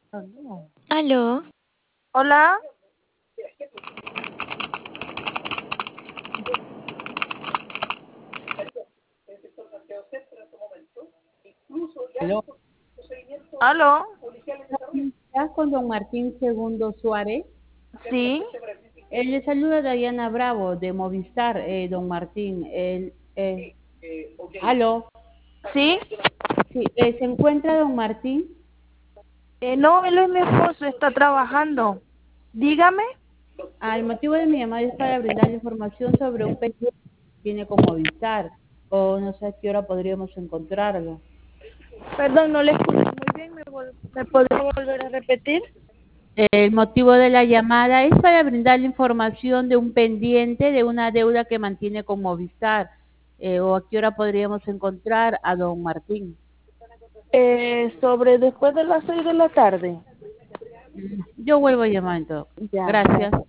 Aló. Aló, Hola. Aló, Aló. ¿estás con don Martín Segundo Suárez? Sí. Le saluda Dayana Bravo de Movistar, don Martín. Aló, Sí. sí, ¿se encuentra don Martín? No, él es mi esposo, está trabajando. Dígame. El motivo de mi llamada es para brindarle información sobre un pendiente que tiene con Movistar, o no sé a qué hora podríamos encontrarlo. Perdón, no le escucho muy bien. ¿Me podría volver a repetir? El motivo de la llamada es para brindarle información de un pendiente de una deuda que mantiene con Movistar, o a qué hora podríamos encontrar a don Martín. Sobre después de las 6 de la tarde. Yo vuelvo a llamar entonces. Ya, Gracias. gracias.